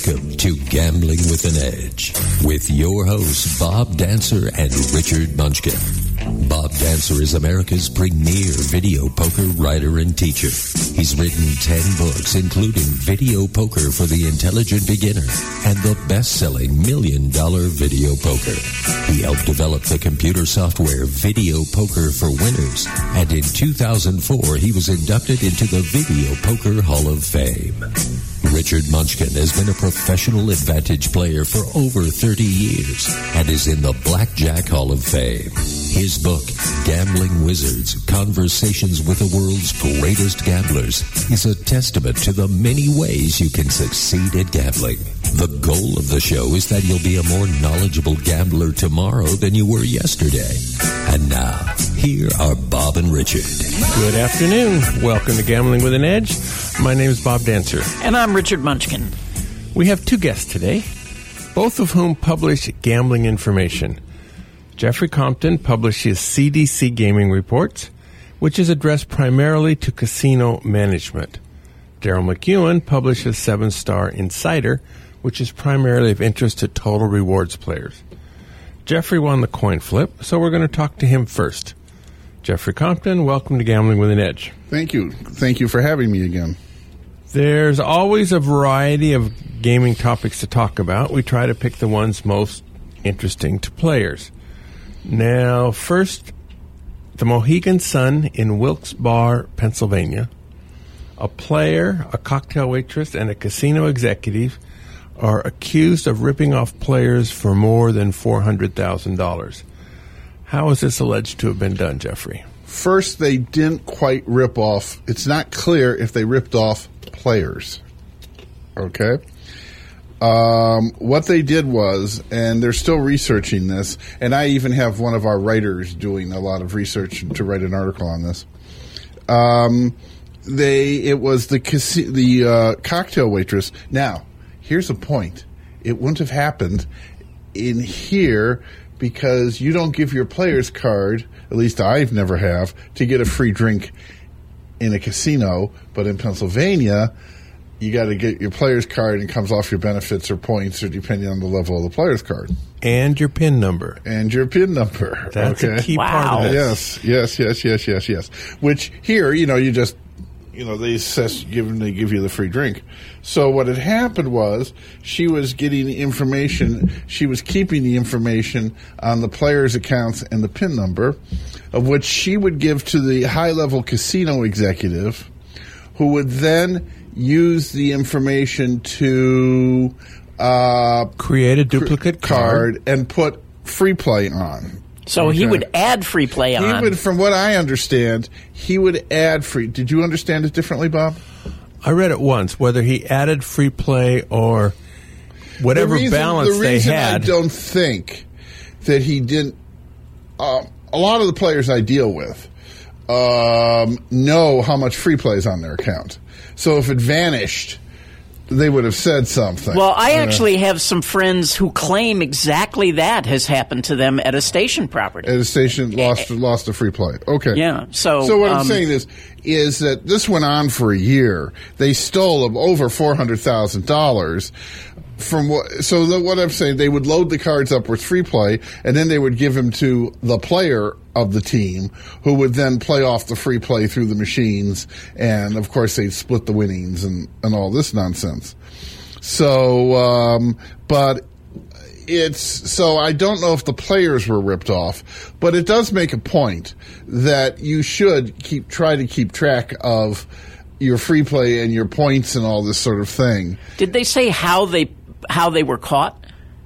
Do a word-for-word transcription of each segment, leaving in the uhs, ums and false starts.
Welcome to Gambling with an Edge with your hosts Bob Dancer and Richard Munchkin. Bob Dancer is America's premier video poker writer and teacher. He's written ten books, including Video Poker for the Intelligent Beginner and the best-selling Million Dollar Video Poker. He helped develop the computer software Video Poker for Winners, and in two thousand four he was inducted into the Video Poker Hall of Fame. Richard Munchkin has been a professional advantage player for over thirty years and is in the Blackjack Hall of Fame. His book, Gambling Wizards, Conversations with the World's Greatest Gamblers, is a testament to the many ways you can succeed at gambling. The goal of the show is that you'll be a more knowledgeable gambler tomorrow than you were yesterday. And now, here are Bob and Richard. Good afternoon. Welcome to Gambling with an Edge. My name is Bob Dancer. And I'm Richard Munchkin. We have two guests today, both of whom publish gambling information. Jeffrey Compton publishes C D C Gaming Reports, which is addressed primarily to casino management. Daryl McEwen publishes Seven Star Insider, which is primarily of interest to Total Rewards players. Jeffrey won the coin flip, so we're going to talk to him first. Jeffrey Compton, welcome to Gambling with an Edge. Thank you. Thank you for having me again. There's always a variety of gaming topics to talk about. We try to pick the ones most interesting to players. Now, first, the Mohegan Sun in Wilkes-Barre, Pennsylvania. A player, a cocktail waitress, and a casino executive are accused of ripping off players for more than four hundred thousand dollars. How is this alleged to have been done, Jeffrey? First, they didn't quite rip off. It's not clear if they ripped off players. Okay? Um, what they did was, and they're still researching this, and I even have one of our writers doing a lot of research to write an article on this. Um, they, it was the casi- the uh, cocktail waitress. Now, here's a point. It wouldn't have happened in here because you don't give your player's card, at least I've never have, to get a free drink in a casino, but in Pennsylvania, you got to get your player's card and it comes off your benefits or points or depending on the level of the player's card. And your PIN number. And your PIN number. That's okay. a key wow. part of it. Yes, yes, yes, yes, yes, yes. Which here, you know, you just, you know, they assess, give, they give you the free drink. So what had happened was she was getting the information, she was keeping the information on the player's accounts and the PIN number, of which she would give to the high-level casino executive, who would then use the information to uh, create a duplicate cr- card. card and put free play on. So Okay. he would add free play He on. would, from what I understand, he would add free. Did you understand it differently, Bob? I read it once, whether he added free play or whatever the reason, balance the they reason had. I don't think that he didn't. Uh, a lot of the players I deal with um, know how much free play is on their account. So if it vanished, they would have said something. Well, I Uh, actually have some friends who claim exactly that has happened to them at a station property. At a station, lost lost a free play. Okay. Yeah, so, so what I'm um, saying is, is that this went on for a year. They stole over four hundred thousand dollars from what. So the, what I'm saying, they would load the cards up with free play, and then they would give them to the player of the team, who would then play off the free play through the machines, and of course they'd split the winnings and and all this nonsense. So, um, but. It's so I don't know if the players were ripped off, but it does make a point that you should keep try to keep track of your free play and your points and all this sort of thing. Did they say how they how they were caught?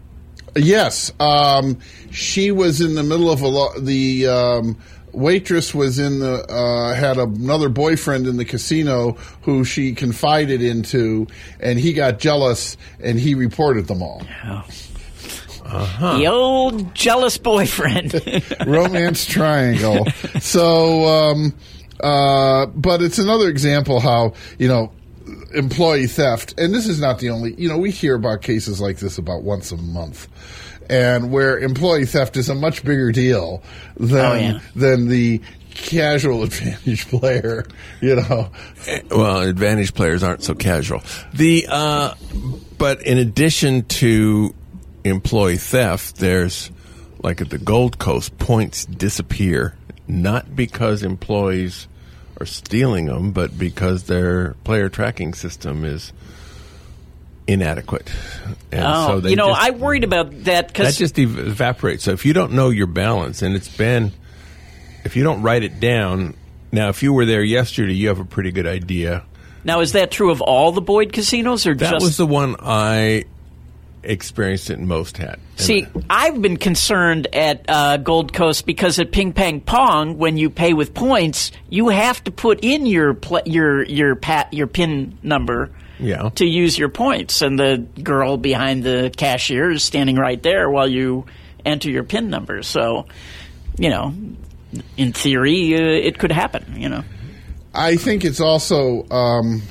Yes, um, she was in the middle of a lo- the um, waitress was in the uh, had another boyfriend in the casino who she confided into, and he got jealous and he reported them all. Oh. Uh-huh. The old jealous boyfriend. Romance triangle. So, um, uh, but it's another example how, you know, employee theft, and this is not the only, you know, we hear about cases like this about once a month, and where employee theft is a much bigger deal than, oh, yeah. than the casual advantage player, you know. Well, advantage players aren't so casual. The uh, but in addition to employee theft, there's, like at the Gold Coast, points disappear, not because employees are stealing them, but because their player tracking system is inadequate. And oh, so they you know, just, I worried about that that because just ev- evaporates. So if you don't know your balance, and it's been, if you don't write it down, now if you were there yesterday, you have a pretty good idea. now is that true of all the Boyd casinos, or That just was the one I experienced it most at. And See, I've been concerned at uh, Gold Coast because at Ping Pang Pong, when you pay with points, you have to put in your pl- your your pat your PIN number Yeah. to use your points, and the girl behind the cashier is standing right there while you enter your PIN number. So, you know, in theory, uh, it could happen. You know, I think it's also um,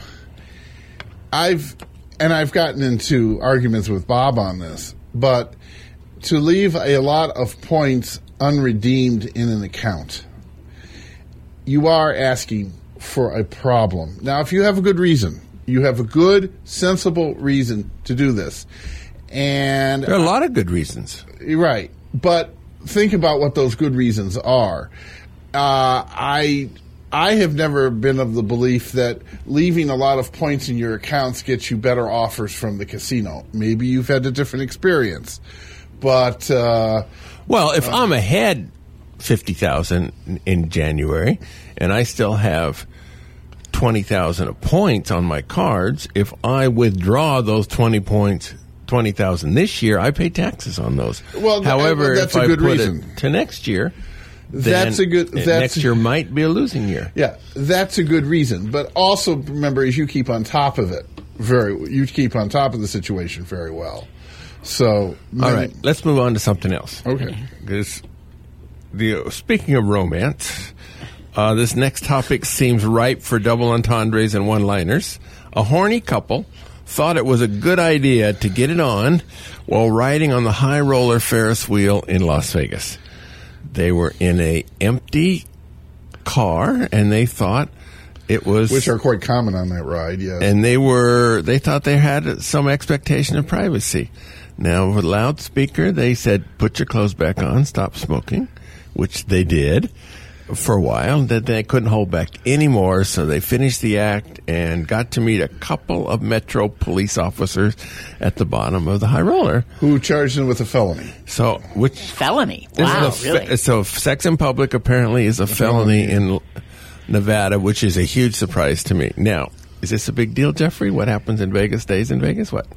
I've and I've gotten into arguments with Bob on this, but to leave a lot of points unredeemed in an account, you are asking for a problem. Now, if you have a good reason, you have a good, sensible reason to do this, and there are a lot of good reasons. You're right, but think about what those good reasons are. Uh, I I have never been of the belief that leaving a lot of points in your accounts gets you better offers from the casino. Maybe you've had a different experience, but uh, Well, if I'm ahead fifty thousand in January and I still have twenty thousand of points on my cards, if I withdraw those twenty points, twenty thousand this year, I pay taxes on those. Well, th- however, that's if a I good put reason. it to next year, That's then a good- that's- next year might be a losing year. yeah, that's a good reason. But also remember, is you keep on top of it very. You keep on top of the situation very well. So, All right, let's move on to something else. Okay. Because the speaking of romance, uh, this next topic seems ripe for double entendres and one-liners. A horny couple thought it was a good idea to get it on while riding on the high roller Ferris wheel in Las Vegas. They were in a empty car, and they thought it was, which are quite common on that ride. Yeah, and they were, they thought they had some expectation of privacy. Now, with a loudspeaker, they said, put your clothes back on, stop smoking, which they did for a while. Then they couldn't hold back anymore, so they finished the act and got to meet a couple of Metro police officers at the bottom of the high roller. who charged them with a felony? So, which felony. this Wow, is a fe- really? So, sex in public apparently is a felony in Nevada, which is a huge surprise to me. Now, is this a big deal, Jeffrey? What happens in Vegas stays in Vegas? What?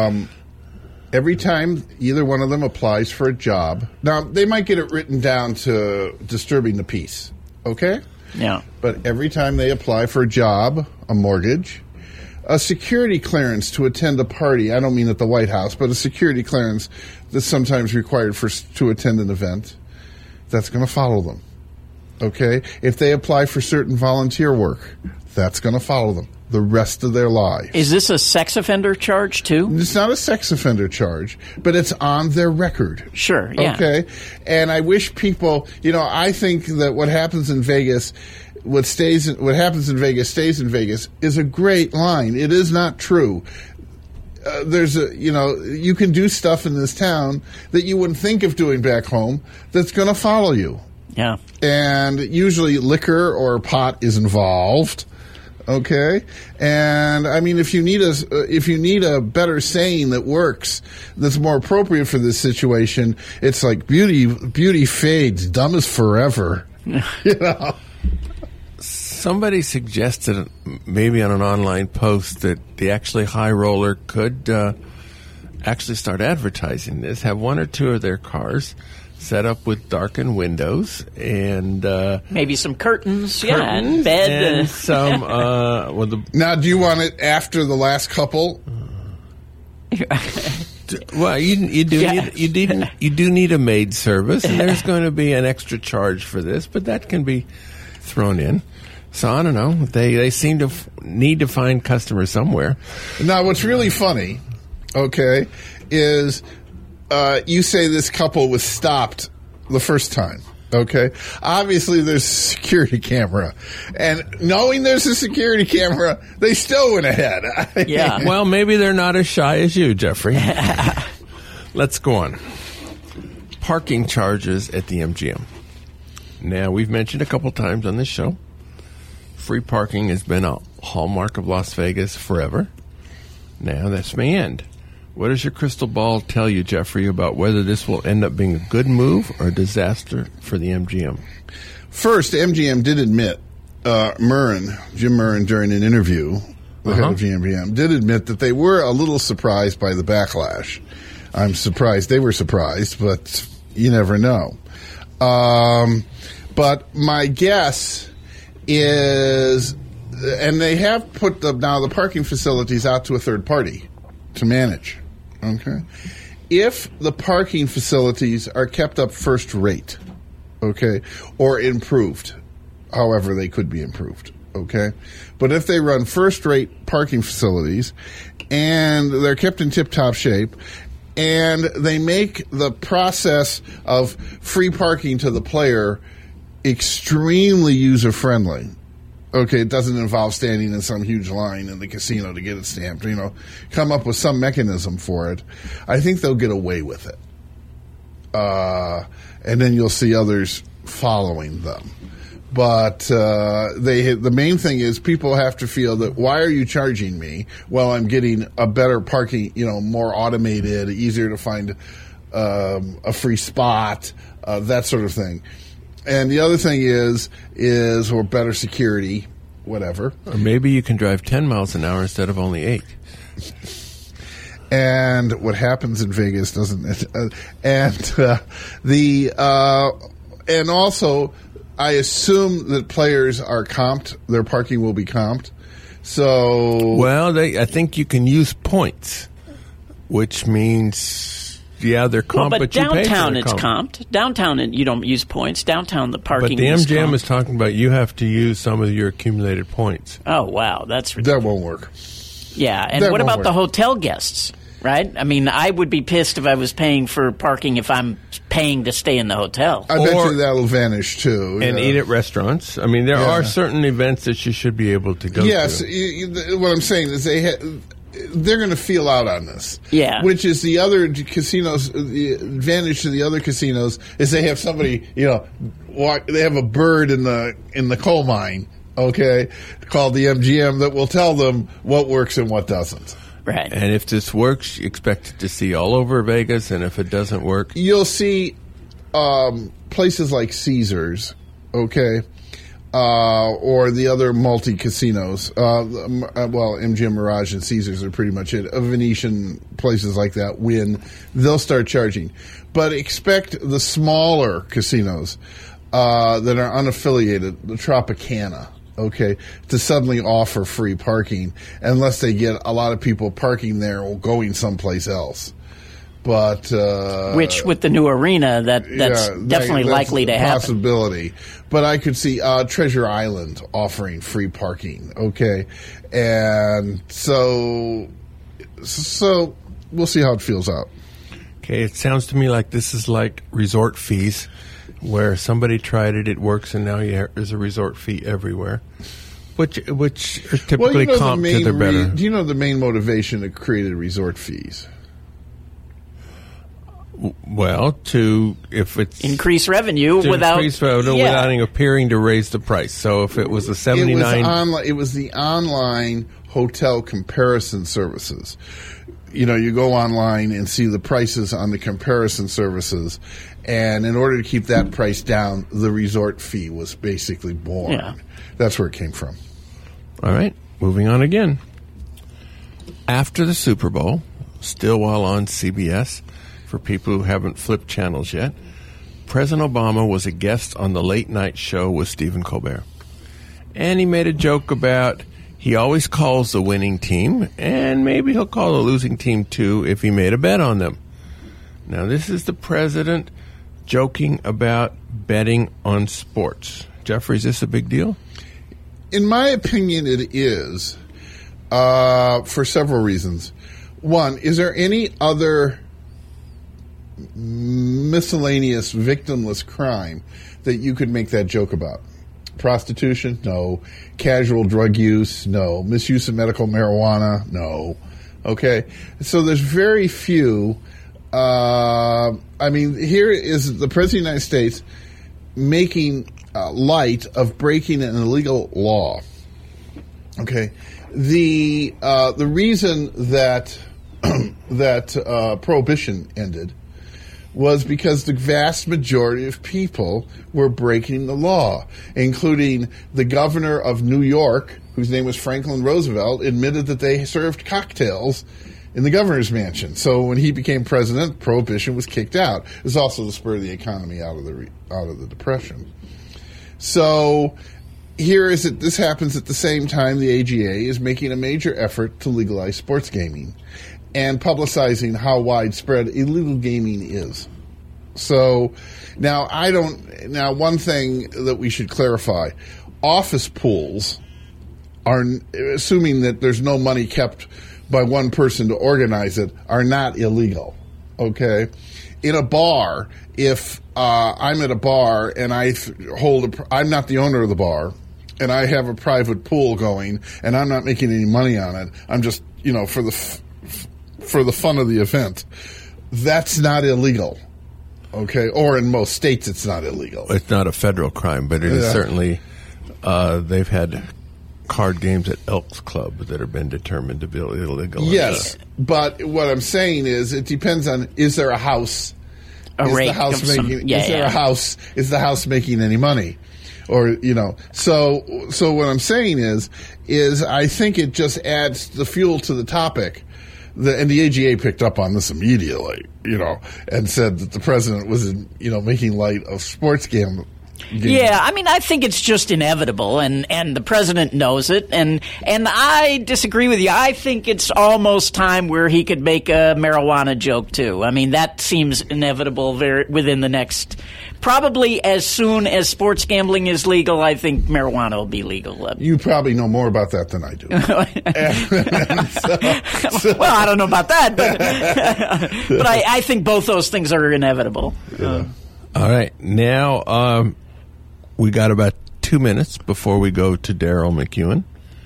Every time either one of them applies for a job, now they might get it written down to disturbing the peace, okay? Yeah. But every time they apply for a job, a mortgage, a security clearance to attend a party, I don't mean at the White House, but a security clearance that's sometimes required for to attend an event, that's going to follow them, okay? If they apply for certain volunteer work, that's going to follow them the rest of their lives. Is this a sex offender charge too? It's not a sex offender charge, but it's on their record. Sure. Yeah. Okay. And I wish people, you know, I think that what happens in Vegas, what stays, in, what happens in Vegas stays in Vegas is a great line. It is not true. Uh, there's a, you know, you can do stuff in this town that you wouldn't think of doing back home that's going to follow you. Yeah. And usually liquor or pot is involved. Okay, and I mean, if you need a if you need a better saying that works, that's more appropriate for this situation, it's like beauty beauty fades, dumb is forever. You know. Somebody suggested, maybe on an online post, that the actually high roller could uh, actually start advertising this. Have one or two of their cars set up with darkened windows and uh, Maybe some curtains. yeah. And curtains bed. and uh, some. Uh, well, the Now, do you want it after the last couple? well, you you do Yeah. need, you need you do need a maid service, and there's going to be an extra charge for this, but that can be thrown in. So I don't know. They they seem to f- need to find customers somewhere. Now, what's really funny, okay, is uh, you say this couple was stopped the first time, Okay, obviously there's a security camera, and knowing there's a security camera, they still went ahead. Yeah. Well, maybe they're not as shy as you, Jeffrey. Let's go on. Parking charges at the M G M. Now, we've mentioned a couple times on this show, free parking has been a hallmark of Las Vegas forever. Now, this may end. What does your crystal ball tell you, Jeffrey, about whether this will end up being a good move or a disaster for the M G M? First, M G M did admit, uh, Murren, Jim Murren, during an interview, the Uh-huh. head of M G M, did admit that they were a little surprised by the backlash. I'm surprised they were surprised, but you never know. Um, but my guess is, and they have put the, now the parking facilities out to a third party to manage. Okay. If the parking facilities are kept up first rate, okay, or improved, however they could be improved, okay, but if they run first rate parking facilities and they're kept in tip-top shape and they make the process of free parking to the player extremely user-friendly, okay, it doesn't involve standing in some huge line in the casino to get it stamped, you know, come up with some mechanism for it, I think they'll get away with it. Uh, and then you'll see others following them. But uh, they the main thing is people have to feel that, why are you charging me? Well, I'm getting a better parking, you know, more automated, easier to find um, a free spot, uh, that sort of thing. And the other thing is, is or better security, whatever. Or maybe you can drive ten miles an hour instead of only eight. And what happens in Vegas doesn't it? Uh, and uh, the uh, and also, I assume that players are comped. Their parking will be comped. So Well, they, I think you can use points, which means... Yeah, they're Well, comp, but, but you pay for downtown the it's comp. comped. Downtown it- you don't use points. Downtown the parking But the is M G M comped. is talking about you have to use some of your accumulated points. Oh, wow. That's ridiculous. that won't work. Yeah, and That what won't about work. the hotel guests, right? I mean, I would be pissed if I was paying for parking if I'm paying to stay in the hotel. I bet Or- you that'll vanish too. And yeah. eat at restaurants. I mean, there Yeah. are certain events that you should be able to go Yes, to. you, you, th- what I'm saying is they ha- they're going to feel out on this. Yeah. Which is the other casinos. The advantage to the other casinos is they have somebody, you know, walk, they have a bird in the in the coal mine, okay, called the M G M that will tell them what works and what doesn't. Right. And if this works, you expect it to see all over Vegas. And if it doesn't work, You'll see um, places like Caesars, okay, uh, or the other multi-casinos. Uh, um, uh, well, M G M Mirage and Caesars are pretty much it. Uh, Venetian, places like that, Wynn, they'll start charging. But expect the smaller casinos uh, that are unaffiliated, the Tropicana, okay, to suddenly offer free parking unless they get a lot of people parking there or going someplace else. But uh, Which, with the new arena, that that's yeah, that- definitely that's likely to a happen. Possibility, but I could see uh, Treasure Island offering free parking. Okay, and so so we'll see how it feels out. okay, it sounds to me like this is like resort fees, where somebody tried it, it works, and now you ha- there's a resort fee everywhere, which which are typically Well, you know the comp to main their re- better. do you know the main motivation to create resort fees? Well, to if it's Increase revenue to without increase revenue yeah. without appearing to raise the price. So if it was a It was seventy-nine, online. It was the online hotel comparison services. You know, you go online and see the prices on the comparison services, and in order to keep that price down, the resort fee was basically born. Yeah. That's where it came from. all right, moving on again. After the Super Bowl, still while on C B S, for people who haven't flipped channels yet, President Obama was a guest on the late night show with Stephen Colbert. And he made a joke about he always calls the winning team, and maybe he'll call the losing team too if he made a bet on them. Now, this is the president joking about betting on sports. Jeffrey, is this a big deal? In my opinion, it is, uh, for several reasons. One, is there any other miscellaneous victimless crime that you could make that joke about. Prostitution? No. Casual drug use? No. Misuse of medical marijuana? No. Okay? So there's very few. Uh, I mean, here is the President of the United States making uh, light of breaking an illegal law. Okay? The uh, the reason that that uh, prohibition ended was because the vast majority of people were breaking the law, including the governor of New York, whose name was Franklin Roosevelt, admitted that they served cocktails in the governor's mansion. So when he became president, prohibition was kicked out. It was also to spur the economy out of the re- out of the Depression. So here is it. This happens at the same time the A G A is making a major effort to legalize sports gaming and publicizing how widespread illegal gaming is. So now I don't. Now one thing that we should clarify: office pools are, assuming that there's no money kept by one person to organize it, are not illegal. Okay, in a bar, if uh, I'm at a bar and I th- hold, a, I'm not the owner of the bar, and I have a private pool going, and I'm not making any money on it. I'm just, you know, for the f- f- for the fun of the event. That's not illegal. Okay, or in most states, it's not illegal. It's not a federal crime, but it is Yeah. certainly. Uh, they've had card games at Elks Club that have been determined to be illegal. Yes, but what I'm saying is, it depends on: is there a house? A is rate the house of some- making? yeah, is there yeah. a house? Is the house making any money? Or, you know, so so what I'm saying is, is I think it just adds the fuel to the topic. The, and the A G A picked up on this immediately, you know, and said that the president was, you know, making light of sports gambling. Yeah, I mean, I think it's just inevitable, and, and the president knows it, and and I disagree with you. I think it's almost time where he could make a marijuana joke too. I mean, that seems inevitable very within the next, probably as soon as sports gambling is legal. I think marijuana will be legal. You probably know more about that than I do. so, so, Well, I don't know about that, but but I, I think both those things are inevitable. yeah. All right, now um, we got about two minutes before we go to Daryl McEwen.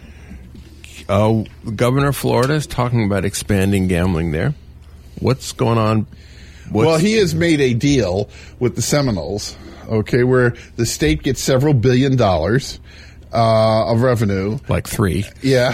Uh, the governor of Florida is talking about expanding gambling there. What's going on? What's, Well, he has made a deal with the Seminoles, okay, where the state gets several billion dollars uh, of revenue. like three. Yeah,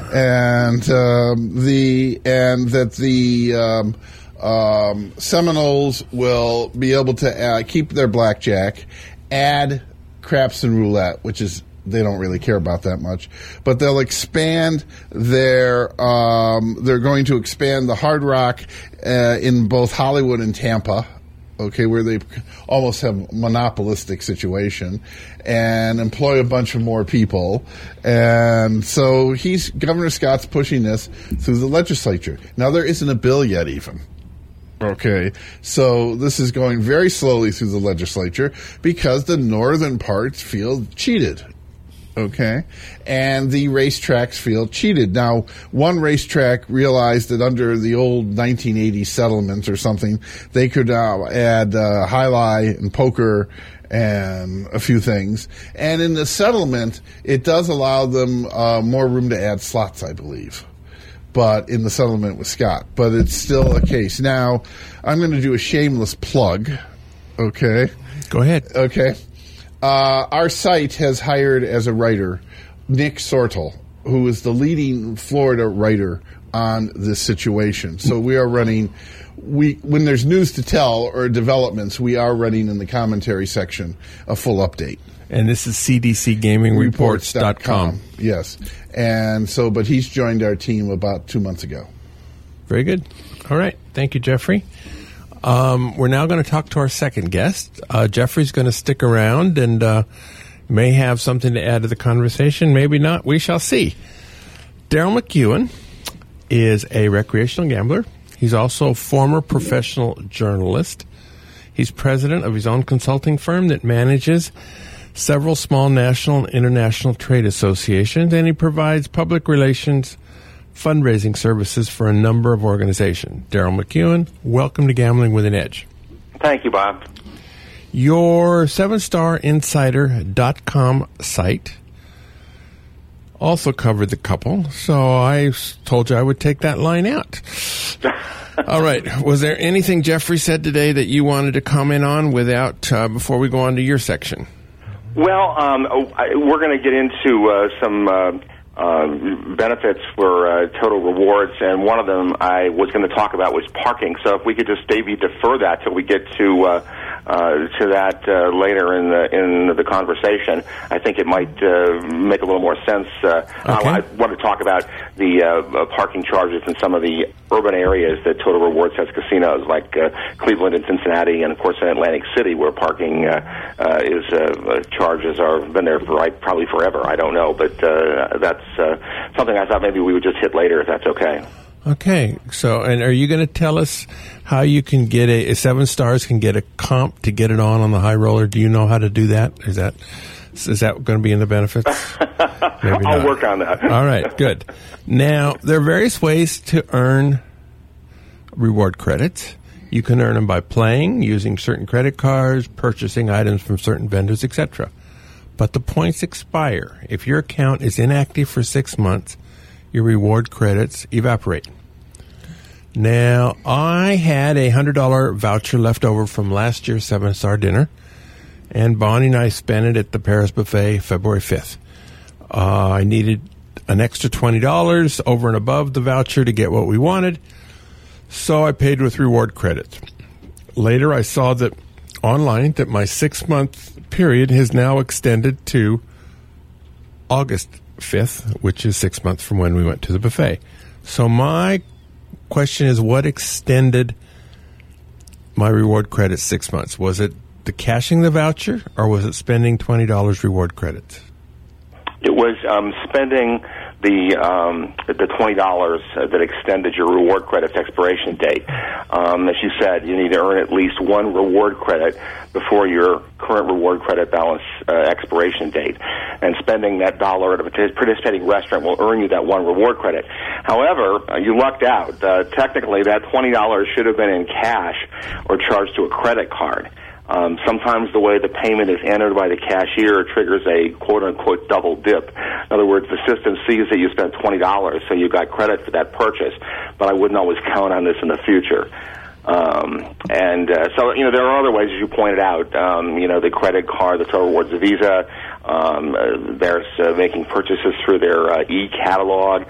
and um, the and that the um, um, Seminoles will be able to uh, keep their blackjack, add craps and roulette, which is they don't really care about that much, but they'll expand their. Um, they're going to expand the Hard Rock uh, in both Hollywood and Tampa. Okay, where they almost have a monopolistic situation, and employ a bunch of more people. And so he's Governor Scott's pushing this through the legislature. Now there isn't a bill yet, even. Okay, so this is going very slowly through the legislature because the northern parts feel cheated. Okay, and the racetracks feel cheated. Now, one racetrack realized that under the old nineteen eighties settlements or something, they could uh, add uh, highlight and poker and a few things. And in the settlement, it does allow them uh, more room to add slots, I believe. But in the settlement with Scott, but it's still a case. Now, I'm going to do a shameless plug. Okay. Go ahead. Okay. Uh, our site has hired as a writer Nick Sortel, who is the leading Florida writer on this situation. So we are running, we when there's news to tell or developments, we are running in the commentary section a full update. And this is C D C Gaming Reports dot com. Yes. And so, but he's joined our team about two months ago. Very good. All right. Thank you, Jeffrey. Um, we're now going to talk to our second guest. Uh, Jeffrey's going to stick around and uh, may have something to add to the conversation. Maybe not. We shall see. Daryl McEwen is a recreational gambler. He's also a former professional journalist. He's president of his own consulting firm that manages several small national and international trade associations, and he provides public relations fundraising services for a number of organizations. Daryl McEwen, welcome to Gambling with an Edge. Thank you, Bob. Your seven star insider dot com site also covered the couple, so I told you I would take that line out. All right. Was there anything Jeffrey said today that you wanted to comment on without uh, before we go on to your section? Well, um, I, we're going to get into uh, some uh, uh, benefits for uh, Total Rewards, and one of them I was going to talk about was parking. So if we could just maybe defer that till we get to uh, uh, to that uh, later in the in the conversation, I think it might uh, make a little more sense. Uh, okay. I, I want to talk about the uh, parking charges in some of the urban areas that Total Rewards has casinos, like uh, Cleveland and Cincinnati, and of course in Atlantic City, where parking uh, uh, is uh, charges are been there for like, probably forever. I don't know, but uh, that's uh, something I thought maybe we would just hit later, if that's okay. Okay. So, and are you going to tell us how you can get a, a Seven Stars can get a comp to get it on on the high roller? Do you know how to do that? Is that is that going to be in the benefits? Maybe I'll not. work on that. All right, good. Now, there are various ways to earn reward credits. You can earn them by playing, using certain credit cards, purchasing items from certain vendors, et cetera. But the points expire. If your account is inactive for six months, your reward credits evaporate. Now, I had a one hundred dollars voucher left over from last year's Seven Star dinner, and Bonnie and I spent it at the Paris Buffet February fifth. Uh, I needed an extra twenty dollars over and above the voucher to get what we wanted, so I paid with reward credits. Later, I saw that online that my six-month period has now extended to August fifth, which is six months from when we went to the buffet. So my question is, what extended my reward credits six months? Was it the cashing the voucher, or was it spending twenty dollars reward credits? It was um, spending the um, the twenty dollars uh, that extended your reward credit's expiration date. Um, as you said, you need to earn at least one reward credit before your current reward credit balance uh, expiration date. And spending that dollar at a participating restaurant will earn you that one reward credit. However, uh, you lucked out. Uh, technically, that twenty dollars should have been in cash or charged to a credit card. Um, sometimes the way the payment is entered by the cashier triggers a quote-unquote double dip. In other words, the system sees that you spent twenty dollars, so you got credit for that purchase, but I wouldn't always count on this in the future. Um, and uh, so, you know, there are other ways, as you pointed out, um, you know, the credit card, the Total Rewards Visa, um, uh, there's uh, making purchases through their uh, e-catalog.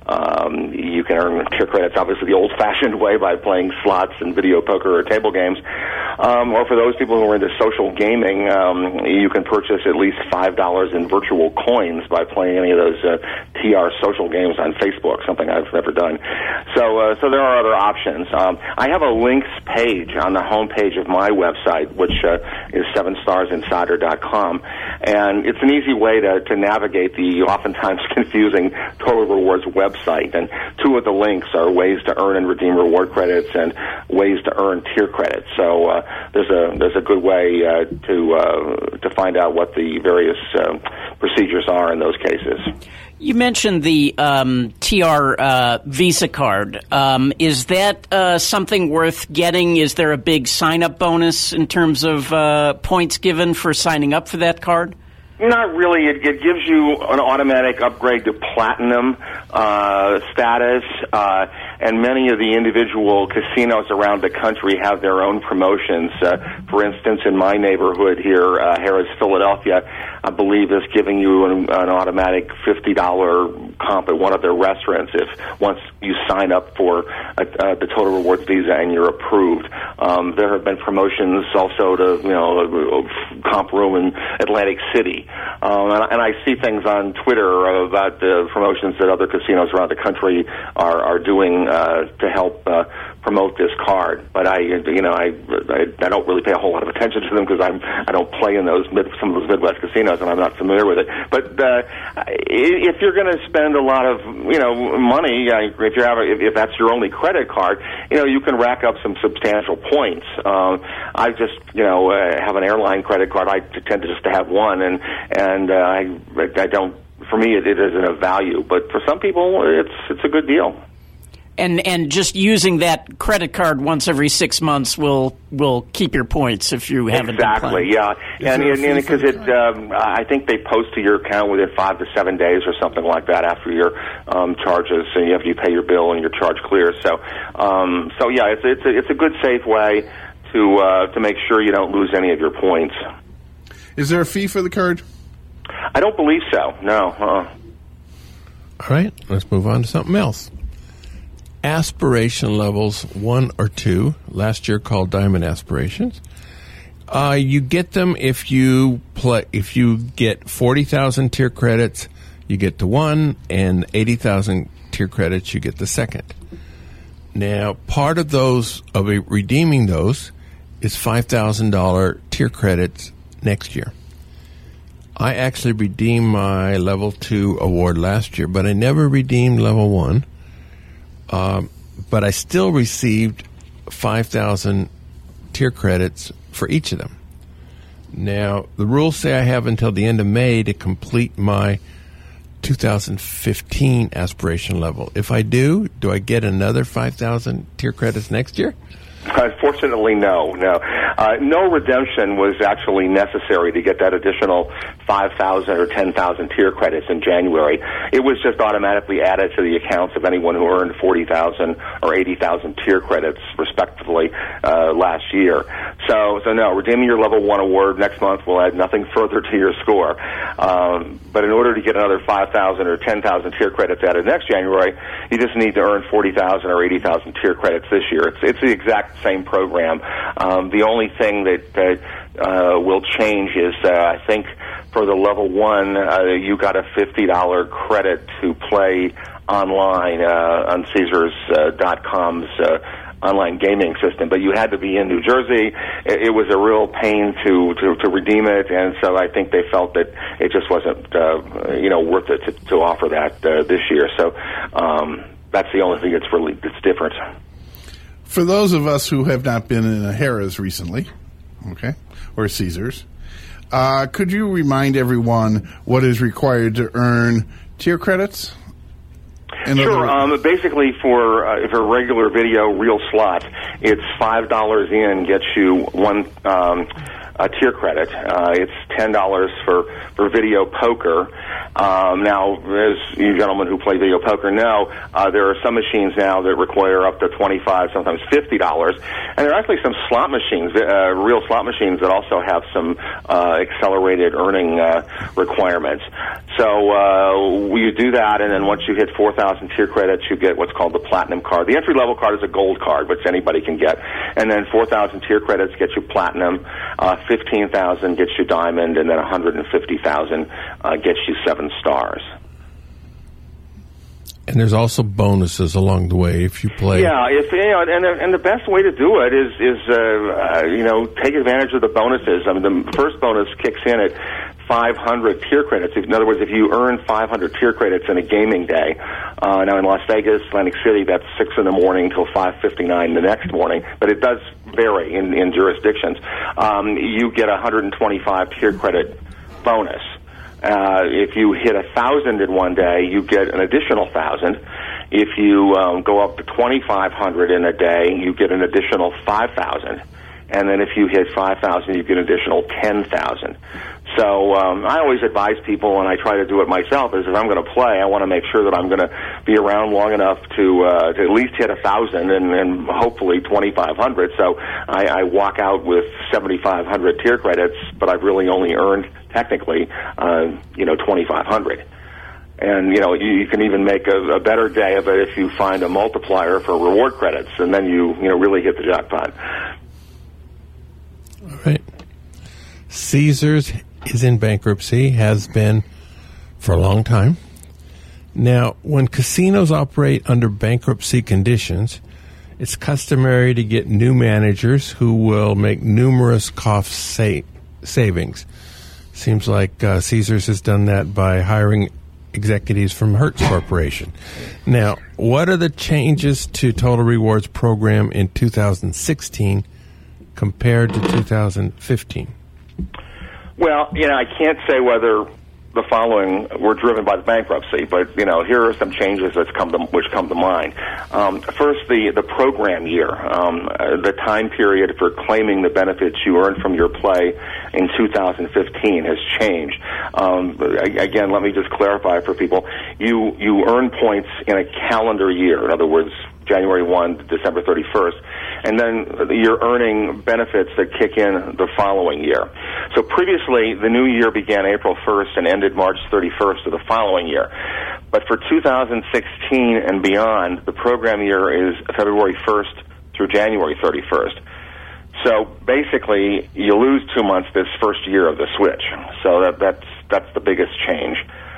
Um, you can earn tier credits, obviously, the old-fashioned way by playing slots and video poker or table games. Um, or for those people who are into social gaming, um, you can purchase at least five dollars in virtual coins by playing any of those uh, T R social games on Facebook, something I've never done. So uh, so there are other options. Um, I have a links page on the homepage of my website, which uh, is seven stars insider dot com, and it's an easy way to, to navigate the oftentimes confusing Total Rewards website. And two of the links are ways to earn and redeem reward credits and ways to earn tier credits. So uh, there's a there's a good way uh, to uh, to find out what the various uh, procedures are in those cases. You mentioned the um, T R uh, Visa card. Um, is that uh, something worth getting? Is there a big sign-up bonus in terms of uh, points given for signing up for that card? Not really. It, it gives you an automatic upgrade to platinum uh, status, uh, and many of the individual casinos around the country have their own promotions. Uh, for instance, in my neighborhood here, uh, Harrah's Philadelphia, I believe is giving you an, an automatic fifty dollars comp at one of their restaurants if once you sign up for uh, uh, the Total Rewards Visa and you're approved. Um, there have been promotions also to, you know, comp room in Atlantic City. Um, and, and I see things on Twitter about the promotions that other casinos around the country are, are doing uh, to help uh, promote this card. But I, you know, I, I, I don't really pay a whole lot of attention to them because I'm I don't play in those mid, some of those Midwest casinos and I'm not familiar with it. But uh, if you're going to spend a lot of you know money, if you have a, if, if that's your only credit card, you know you can rack up some substantial points. Um, I just you know uh, have an airline credit card. I tend to just to have one, and and uh, I I don't for me, it, it isn't of value. But for some people, it's it's a good deal. And and just using that credit card once every six months will will keep your points if you haven't exactly, been yeah, Is and there a because fee it, for the um, I think they post to your account within five to seven days or something like that after your um, charges, and you have you pay your bill and your charge clears. So, um, so yeah, it's it's a, it's a good safe way to uh, to make sure you don't lose any of your points. Is there a fee for the card? I don't believe so. No. Uh-uh. All right, let's move on to something else. Aspiration levels one or two, last year called Diamond Aspirations. Uh, you get them if you play. If you get forty thousand tier credits, you get the one, and eighty thousand tier credits, you get the second. Now, part of those of a, redeeming those is five thousand dollar tier credits next year. I actually redeemed my level two award last year, but I never redeemed level one. Um, but I still received five thousand tier credits for each of them. Now, the rules say I have until the end of May to complete my two thousand fifteen aspiration level. If I do, do I get another five thousand tier credits next year? Unfortunately, no, no. Uh, no redemption was actually necessary to get that additional five thousand or ten thousand tier credits in January. It was just automatically added to the accounts of anyone who earned forty thousand or eighty thousand tier credits, respectively, uh, last year. So, so no, redeeming your level one award next month will add nothing further to your score. Um, but in order to get another five thousand or ten thousand tier credits added next January, you just need to earn forty thousand or eighty thousand tier credits this year. It's, it's the exact same program. Um, the only thing that, that uh, will change is, uh, I think, for the level one, uh, you got a fifty dollar credit to play online uh, on Caesars dot com's uh, online gaming system, but you had to be in New Jersey. It, it was a real pain to, to, to redeem it, and so I think they felt that it just wasn't, uh, you know, worth it to, to offer that uh, this year. So um, that's the only thing that's really that's different. For those of us who have not been in a Harrah's recently, okay, or Caesars, uh, could you remind everyone what is required to earn tier credits? In Sure. Um, basically, for uh, for regular video real slot, it's five dollars in gets you one um, a tier credit. Uh, it's ten dollars for for video poker. Um, now, as you gentlemen who play video poker know, uh, there are some machines now that require up to twenty-five, sometimes fifty dollars, and there are actually some slot machines, uh, real slot machines, that also have some uh, accelerated earning uh, requirements. So uh, you do that, and then once you hit four thousand tier credits, you get what's called the platinum card. The entry level card is a gold card, which anybody can get, and then four thousand tier credits gets you platinum, uh, fifteen thousand gets you diamond, and then one hundred fifty thousand uh, gets you seven stars. And there's also bonuses along the way if you play. Yeah, if you know, and and the best way to do it is is uh, uh, you know take advantage of the bonuses. I mean, the first bonus kicks in at five hundred tier credits. In other words, if you earn five hundred tier credits in a gaming day, uh, now in Las Vegas, Atlantic City, that's six in the morning till five fifty-nine the next morning. But it does vary in, in jurisdictions. Um, you get a one hundred twenty-five tier credit bonus. Uh, if you hit a thousand in one day, you get an additional thousand. If you um, go up to twenty-five hundred in a day, you get an additional five thousand. And then if you hit five thousand, you get an additional ten thousand. So um, I always advise people, and I try to do it myself, is if I'm going to play, I want to make sure that I'm going to be around long enough to, uh, to at least hit one thousand and, and hopefully twenty-five hundred. So I, I walk out with seventy-five hundred tier credits, but I've really only earned, technically, uh, you know, twenty-five hundred. And, you know, you, you can even make a, a better day of it if you find a multiplier for reward credits, and then you, you know, really hit the jackpot. All right. Caesars is in bankruptcy, has been for a long time. Now, when casinos operate under bankruptcy conditions, it's customary to get new managers who will make numerous cost sa- savings. Seems like uh, Caesars has done that by hiring executives from Hertz Corporation. Now, what are the changes to Total Rewards program in two thousand sixteen compared to two thousand fifteen? Well, you know, I can't say whether the following were driven by the bankruptcy, but you know, here are some changes that's come to, which come to mind. Um, first, the the program year, um, uh, the time period for claiming the benefits you earned from your play in two thousand fifteen has changed. Um, again, let me just clarify for people: you you earn points in a calendar year. In other words, January first to December thirty-first, and then you're earning benefits that kick in the following year. So previously, the new year began April first and ended March thirty-first of the following year. But for two thousand sixteen and beyond, the program year is February first through January thirty-first. So basically, you lose two months this first year of the switch. So that, that's that's the biggest change.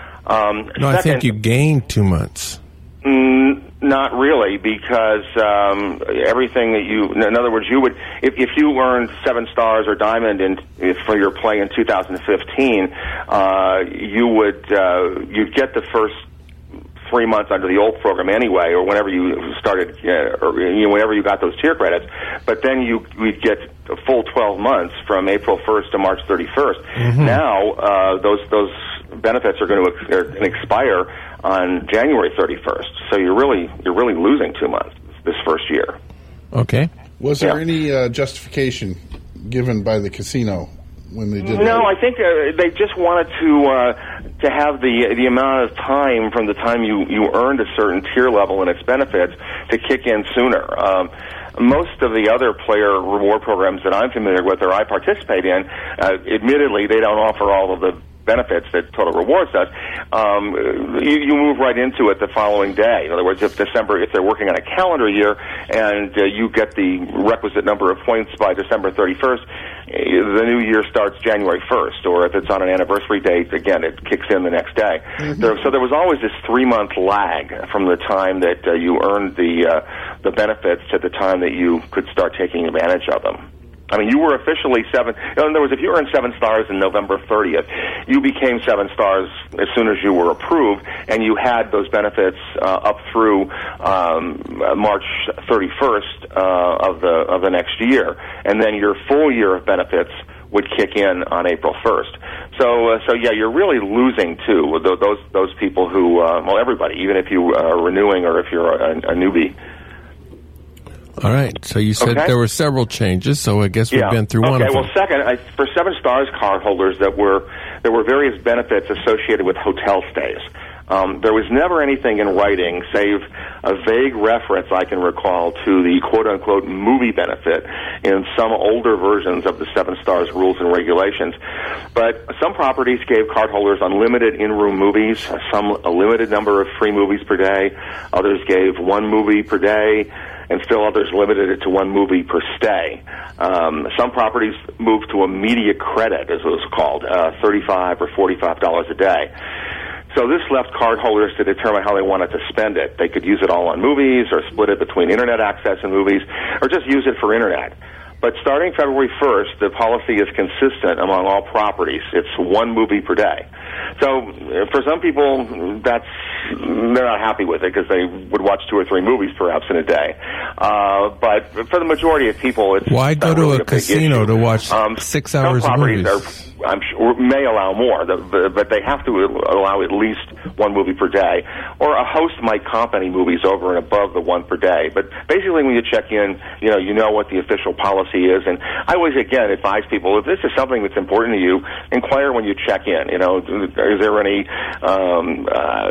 Um, no, second, I think you gained two months. Mm, not really, because um, everything that you, in other words, you would, if, if you earned seven stars or diamond in, if, for your play in two thousand fifteen, uh, you would, uh, you'd get the first three months under the old program anyway, or whenever you started, uh, or you know, whenever you got those tier credits. But then you would get a full twelve months from April first to March thirty-first. Mm-hmm. Now uh, those those benefits are going to ex- are going to expire on January thirty-first. So you're really you're really losing two months this first year. Okay. Was there yeah. any uh, justification given by the casino when they did no, that? I think uh, they just wanted to uh, to have the the amount of time from the time you, you earned a certain tier level and its benefits to kick in sooner. Um, most of the other player reward programs that I'm familiar with or I participate in, uh, admittedly, they don't offer all of the benefits that Total Rewards does. Um, you, you move right into it the following day. In other words, if December, if they're working on a calendar year and uh, you get the requisite number of points by December thirty-first, the new year starts January first. Or if it's on an anniversary date, again, it kicks in the next day. Mm-hmm. There, so there was always this three-month lag from the time that uh, you earned the uh, the benefits to the time that you could start taking advantage of them. I mean, you were officially seven. In other words, if you earned seven stars in November thirtieth, you became seven stars as soon as you were approved, and you had those benefits uh, up through um, March thirty-first uh, of the of the next year, and then your full year of benefits would kick in on April first. So, uh, so yeah, you're really losing too. Those those people who, uh, well, everybody, even if you are renewing or if you're a, a newbie. All right. So you said okay. there were several changes. So I guess we've yeah. been through one okay, of them. Okay. Well, second, I, for Seven Stars cardholders, that were there were various benefits associated with hotel stays. Um, there was never anything in writing, save a vague reference I can recall to the quote-unquote movie benefit in some older versions of the Seven Stars rules and regulations. But some properties gave cardholders unlimited in-room movies, some a limited number of free movies per day. Others gave one movie per day, and still others limited it to one movie per stay. Um, some properties moved to immediate credit, as it was called, uh, thirty-five dollars or forty-five dollars a day. So this left cardholders to determine how they wanted to spend it. They could use it all on movies, or split it between Internet access and movies, or just use it for Internet. But starting February first, the policy is consistent among all properties. It's one movie per day. So for some people, that's they're not happy with it because they would watch two or three movies perhaps in a day. Uh, but for the majority of people, it's why go not to really a, a casino big issue. to watch um, six hours some of properties movies? Are, I'm sure may allow more, but they have to allow at least one movie per day, or a host might comp any movies over and above the one per day. But basically, when you check in, you know you know what the official policy is, and I always again advise people if this is something that's important to you, inquire when you check in. You know, is there any um,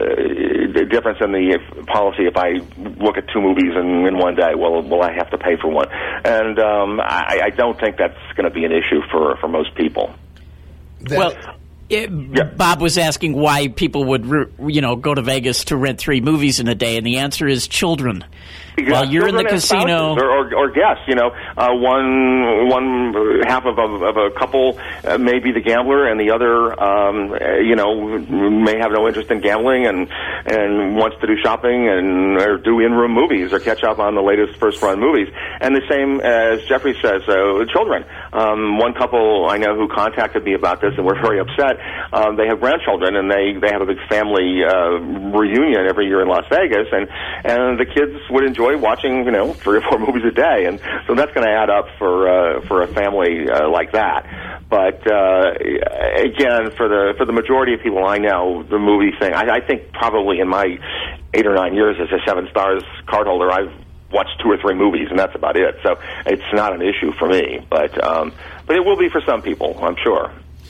uh, difference in the policy if I look at two movies in, in one day? Well, will I have to pay for one? And um, I, I don't think that's going to be an issue for for most people. That, well, it, yeah. Bob was asking why people would, you know, go to Vegas to rent three movies in a day, and the answer is children. Exactly. While you're in the Children casino, or, or, or guests, you know, uh, one one half of a, of a couple uh, may be the gambler, and the other, um, uh, you know, may have no interest in gambling and and wants to do shopping and or do in-room movies or catch up on the latest first-run movies. And the same as Jeffrey says, uh, children. Um, one couple I know who contacted me about this and were very upset. Um, they have grandchildren, and they they have a big family uh, reunion every year in Las Vegas, and and the kids would enjoy watching, you know, three or four movies a day, and so that's going to add up for uh, for a family uh, like that. But uh, again, for the for the majority of people I know, the movie thing, I, I think probably in my eight or nine years as a Seven Stars cardholder, I've watched two or three movies, and that's about it. So it's not an issue for me, but um, but it will be for some people, I'm sure.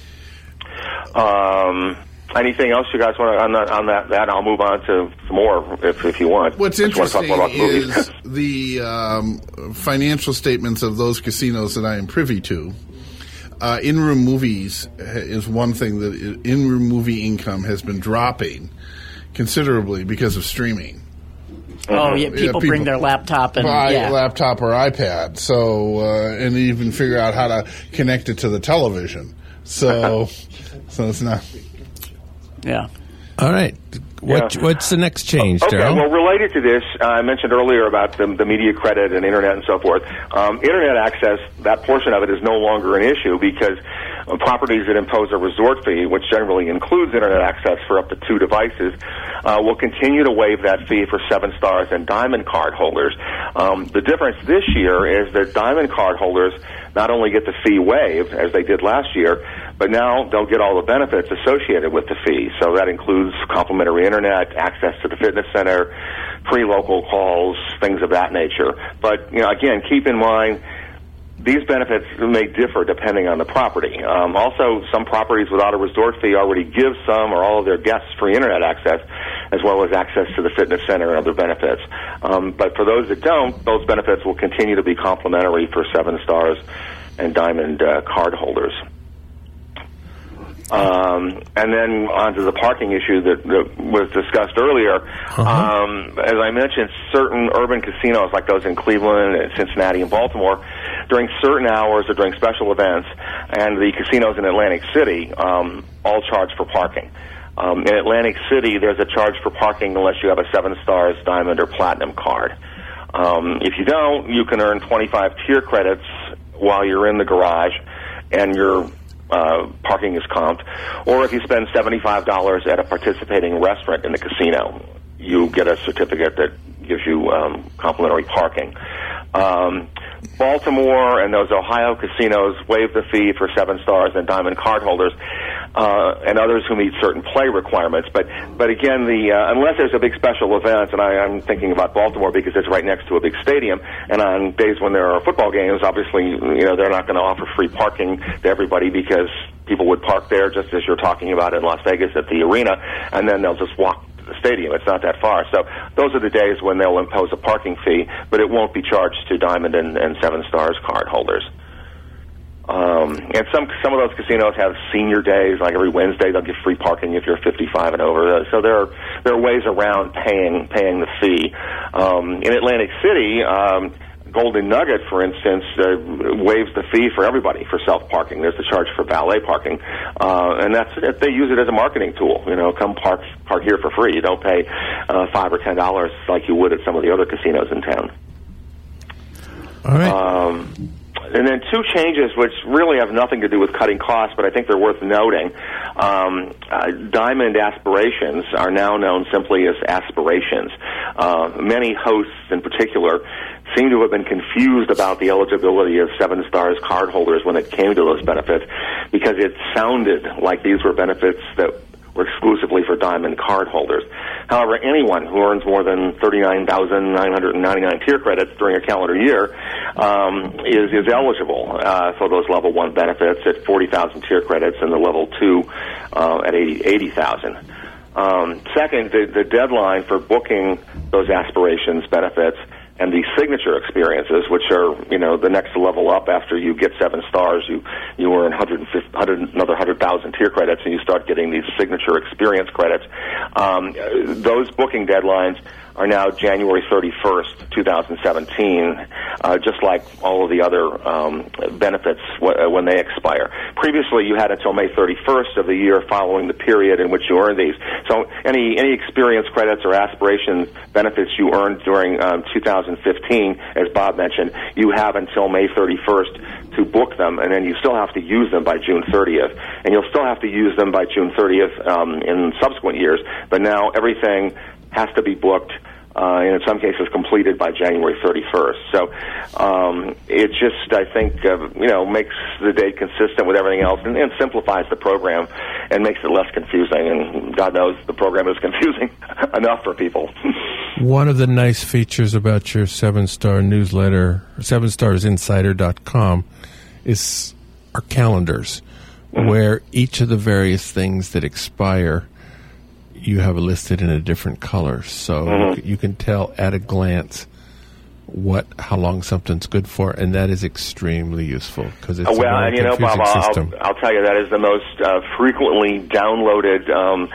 Um, anything else you guys want to, on that? On that, that I'll move on to some more if if you want. What's I just want to interesting talk more about is movies. the um, financial statements of those casinos that I am privy to. Uh, in-room movies is one thing that in-room movie income has been dropping considerably because of streaming. Oh, yeah, people, yeah, people bring their laptop and buy yeah. a laptop or iPad, so uh, and even figure out how to connect it to the television. So, so it's not. Yeah. All right. What, Yeah. What's the next change, Okay, Darryl? well, related to this, uh, I mentioned earlier about the, the media credit and internet and so forth. Um, internet access, that portion of it is no longer an issue because uh, properties that impose a resort fee, which generally includes internet access for up to two devices, uh, will continue to waive that fee for Seven Stars and Diamond card holders. Um, the difference this year is that Diamond card holders not only get the fee waived, as they did last year, but now they'll get all the benefits associated with the fee. So that includes complimentary internet, access to the fitness center, free local calls, things of that nature. But, you know, again, keep in mind, these benefits may differ depending on the property. Um, also, some properties without a resort fee already give some or all of their guests free internet access, as well as access to the fitness center and other benefits. Um, but for those that don't, those benefits will continue to be complimentary for Seven Stars and Diamond uh, card holders. Um, and then on to the parking issue that, that was discussed earlier. Uh-huh. Um, as I mentioned, certain urban casinos, like those in Cleveland, and Cincinnati, and Baltimore, during certain hours or during special events, and the casinos in Atlantic City, um, all charge for parking. Um, in Atlantic City, there's a charge for parking unless you have a Seven Stars, Diamond, or Platinum card. Um, if you don't, you can earn twenty-five tier credits while you're in the garage, and your uh, parking is comped. Or if you spend seventy-five dollars at a participating restaurant in the casino, you get a certificate that gives you um, complimentary parking. Um, Baltimore and those Ohio casinos waive the fee for Seven Stars and Diamond card holders, uh, and others who meet certain play requirements. But but again, the uh, unless there's a big special event, and I, I'm thinking about Baltimore because it's right next to a big stadium, and on days when there are football games, obviously, you know, they're not going to offer free parking to everybody because people would park there just as you're talking about in Las Vegas at the arena, and then they'll just walk to the stadium. It's not that far. So those are the days when they'll impose a parking fee, but it won't be charged to Diamond and, and Seven Stars card holders. Um, and some some of those casinos have senior days, like every Wednesday they'll give free parking if you're fifty-five and over. So there are there are ways around paying paying the fee. Um, in Atlantic City, um, Golden Nugget, for instance, uh, waives the fee for everybody for self-parking. There's the charge for valet parking, uh, and that's they use it as a marketing tool. You know, come park park here for free. You don't pay uh, five or ten dollars like you would at some of the other casinos in town. All right. Um, and then two changes which really have nothing to do with cutting costs, but I think they're worth noting. Um, uh, Diamond aspirations are now known simply as aspirations. Uh, many hosts in particular seem to have been confused about the eligibility of Seven Stars card holders when it came to those benefits, because it sounded like these were benefits that were exclusively for Diamond card holders. However, anyone who earns more than thirty-nine thousand nine hundred ninety-nine tier credits during a calendar year um, is, is eligible uh, for those level one benefits at forty thousand tier credits and the level two uh, at eighty thousand. Um, second, the, the deadline for booking those aspirations benefits and the signature experiences, which are, you know, the next level up after you get Seven Stars, you you earn one hundred fifty, one hundred, another one hundred thousand tier credits, and you start getting these signature experience credits. Um, those booking deadlines are now January thirty-first, twenty seventeen, uh, just like all of the other um, benefits w- when they expire. Previously, you had until May thirty-first of the year following the period in which you earned these. So any any experience credits or aspiration benefits you earned during um, two thousand fifteen, as Bob mentioned, you have until May thirty-first to book them, and then you still have to use them by June thirtieth. And you'll still have to use them by June thirtieth um, in subsequent years, but now everything has to be booked uh, and in some cases completed by January thirty-first. So um, it just, I think, uh, you know, makes the date consistent with everything else and, and simplifies the program and makes it less confusing. And God knows the program is confusing enough for people. One of the nice features about your seven-star newsletter, seven stars insider dot com, is our calendars, mm-hmm. where each of the various things that expire you have listed in a different color, so mm-hmm. you can tell at a glance what how long something's good for, and that is extremely useful because it's uh, well, a very and you know, confusing Bob, I'll, system. I'll tell you that is the most uh, frequently downloaded um,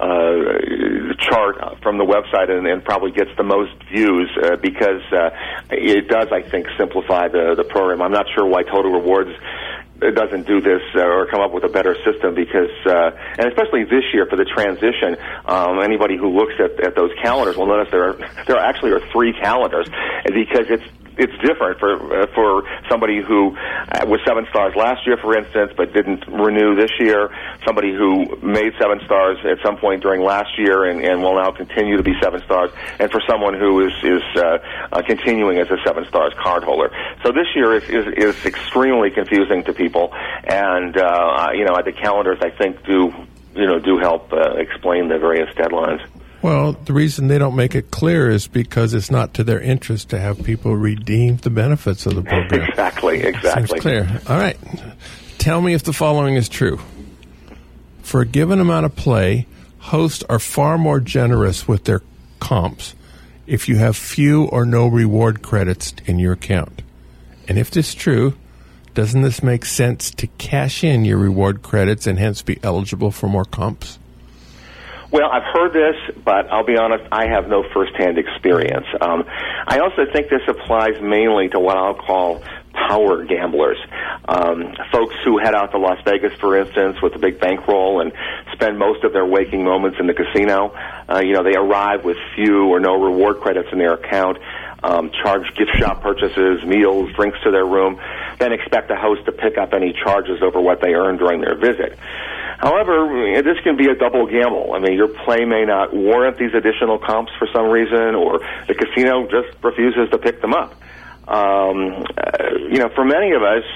uh, chart from the website, and, and probably gets the most views uh, because uh, it does, I think, simplify the the program. I'm not sure why Total Rewards it doesn't do this uh, or come up with a better system because, uh, and especially this year for the transition, um, anybody who looks at, at those calendars will notice there are, there actually are three calendars because it's it's different for uh, for somebody who uh, was seven stars last year, for instance, but didn't renew this year. Somebody who made seven stars at some point during last year and, and will now continue to be seven stars, and for someone who is is uh, uh, continuing as a seven stars cardholder. So this year is, is is extremely confusing to people, and uh, you know the calendars I think do you know do help uh, explain the various deadlines. Well, the reason they don't make it clear is because it's not to their interest to have people redeem the benefits of the program. Exactly, exactly. Seems clear. All right. Tell me if the following is true. For a given amount of play, hosts are far more generous with their comps if you have few or no reward credits in your account. And if this is true, doesn't this make sense to cash in your reward credits and hence be eligible for more comps? Well, I've heard this, but I'll be honest, I have no firsthand experience. Um, I also think this applies mainly to what I'll call power gamblers. Um, folks who head out to Las Vegas, for instance, with a big bankroll and spend most of their waking moments in the casino. Uh, you know, they arrive with few or no reward credits in their account, um, charge gift shop purchases, meals, drinks to their room, then expect the host to pick up any charges over what they earned during their visit. However, this can be a double gamble. I mean, your play may not warrant these additional comps for some reason, or the casino just refuses to pick them up. Um, uh, you know, for many of us,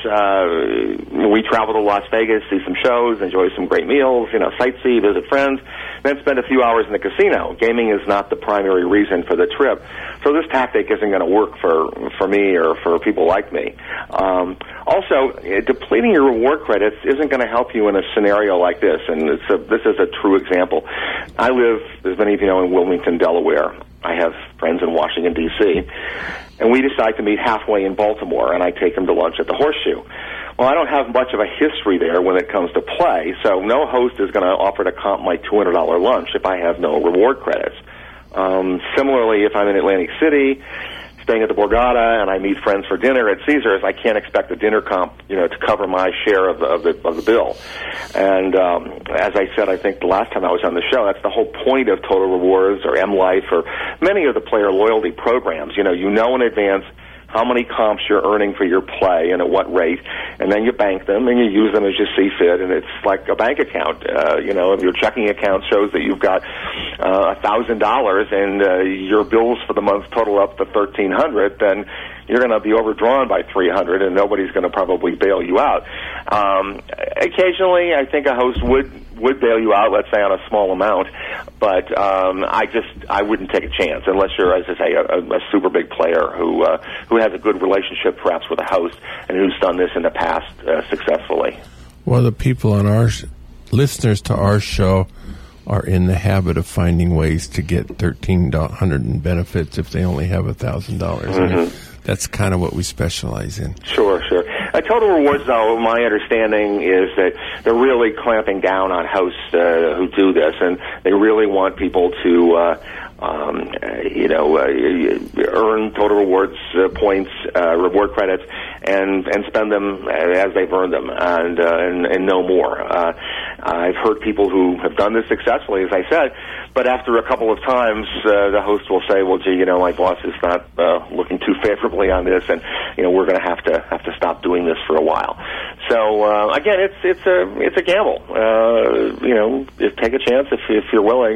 uh, we travel to Las Vegas, see some shows, enjoy some great meals, you know, sightsee, visit friends, then spend a few hours in the casino. Gaming is not the primary reason for the trip. So this tactic isn't going to work for, for me or for people like me. Um, also, uh, depleting your reward credits isn't going to help you in a scenario like this, and it's a, this is a true example. I live, as many of you know, in Wilmington, Delaware. I have friends in Washington, D C, and we decide to meet halfway in Baltimore, and I take them to lunch at the Horseshoe. Well, I don't have much of a history there when it comes to play, so no host is going to offer to comp my two hundred dollars lunch if I have no reward credits. Um, similarly, if I'm in Atlantic City, staying at the Borgata, and I meet friends for dinner at Caesars, I can't expect the dinner comp, you know, to cover my share of the of the, of the bill. And um, as I said, I think the last time I was on the show, that's the whole point of Total Rewards or M Life or many of the player loyalty programs. You know, you know in advance how many comps you're earning for your play and at what rate, and then you bank them and you use them as you see fit, and it's like a bank account. Uh, you know, if your checking account shows that you've got uh, a thousand dollars and uh, your bills for the month total up to thirteen hundred, then you're going to be overdrawn by three hundred, and nobody's going to probably bail you out. Um, occasionally, I think a host would would bail you out, let's say on a small amount, but um, I just I wouldn't take a chance unless you're, as I say, a, a super big player who uh, who has a good relationship, perhaps with a host, and who's done this in the past uh, successfully. Well, the people on our sh- listeners to our show are in the habit of finding ways to get thirteen hundred in benefits if they only have a thousand dollars. That's kind of what we specialize in. Sure, sure. Uh, Total Rewards, though, my understanding is that they're really clamping down on hosts uh, who do this, and they really want people to, uh, um, uh, you know, uh, earn Total Rewards uh, points, uh, reward credits, and and spend them as they've earned them, and uh, and, and no more. Uh, I've heard people who have done this successfully, as I said, but after a couple of times, uh, the host will say, "Well, gee, you know, my boss is not uh, looking too favorably on this, and you know, we're going to have to have to stop doing this for a while." So uh, again, it's it's a it's a gamble. Uh, you know, if, take a chance if if you're willing.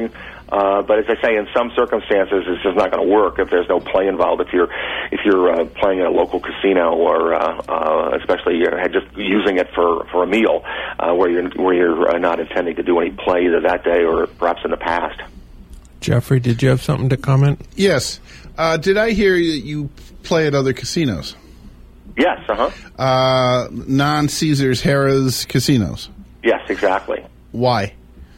Uh, but as I say, in some circumstances, it's just not going to work if there's no play involved. If you're if you're uh, playing at a local casino, or uh, uh, especially you're just using it for, for a meal, uh, where you're where you're uh, not intending to do any play either that day or perhaps in the past. Jeffrey, did you have something to comment? Yes. Uh, did I hear that you play at other casinos? Yes. Uh huh. Uh, non-Caesars, Harrah's casinos. Yes, exactly. Why?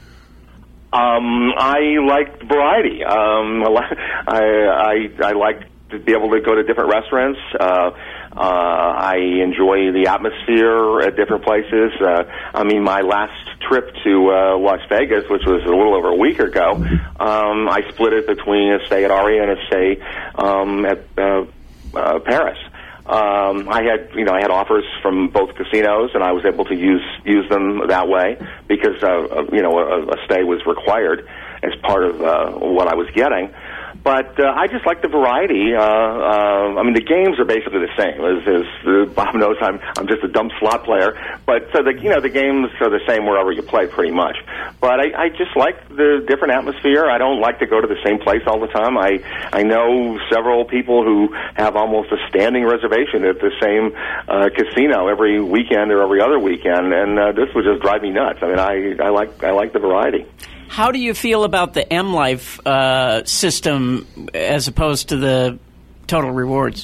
Um, I like variety. Um, I, I I like to be able to go to different restaurants. Uh, uh, I enjoy the atmosphere at different places. Uh, I mean, my last trip to uh, Las Vegas, which was a little over a week ago, um, I split it between a stay at Aria and a stay um, at uh, uh, Paris. Um, I had, you know, I had offers from both casinos, and I was able to use use them that way because, uh, you know, a, a stay was required as part of uh, what I was getting. But uh, I just like the variety. Uh, uh, I mean, the games are basically the same. As, as uh, Bob knows, I'm I'm just a dumb slot player. But so the you know the games are the same wherever you play, pretty much. But I, I just like the different atmosphere. I don't like to go to the same place all the time. I I know several people who have almost a standing reservation at the same uh, casino every weekend or every other weekend, and uh, this would just drive me nuts. I mean, I I like I like the variety. How do you feel about the M Life uh, system as opposed to the Total Rewards?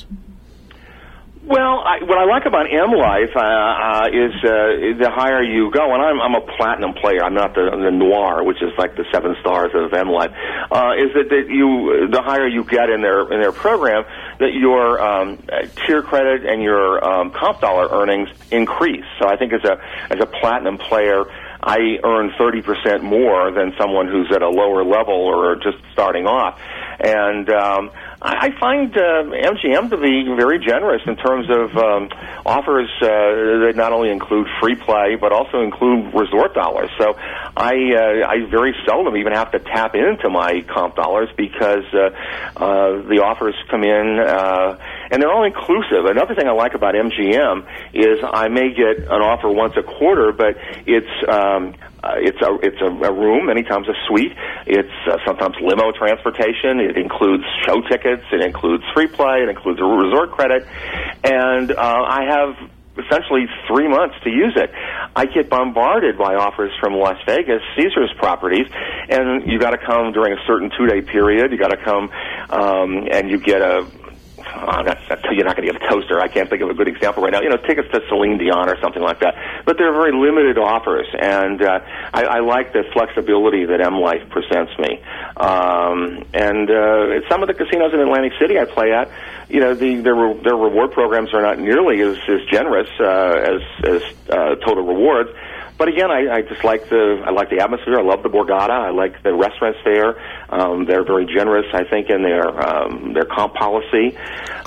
Well, I, what I like about M Life uh, uh, is uh, the higher you go, and I'm, I'm a platinum player. I'm not the, the noir, which is like the seven stars of M Life. Uh, is that, that you the higher you get in their in their program, that your um, tier credit and your um, comp dollar earnings increase. So I think as a as a platinum player, I earn thirty percent more than someone who's at a lower level or just starting off. And um, I find uh, M G M to be very generous in terms of um, offers uh, that not only include free play but also include resort dollars. So I uh, I very seldom even have to tap into my comp dollars because uh, uh, the offers come in uh, and they're all inclusive. Another thing I like about M G M is I may get an offer once a quarter, but it's um, uh, it's a it's a, a room, many times a suite. It's uh, sometimes limo transportation. It includes show tickets. It includes free play. It includes a resort credit, and uh, I have essentially three months to use it. I get bombarded by offers from Las Vegas, Caesars properties, and you got to come during a certain two-day period. You got to come, um, and you get a. I'm not, you're not going to get a toaster. I can't think of a good example right now. You know, tickets to Celine Dion or something like that. But they're very limited offers, and uh, I, I like the flexibility that M Life presents me. Um, and uh, some of the casinos in Atlantic City I play at, you know, the, their their reward programs are not nearly as, as generous uh, as as uh, Total Rewards. But again, I, I just like the I like the atmosphere. I love the Borgata. I like the restaurants there. Um, they're very generous, I think, in their um, their comp policy.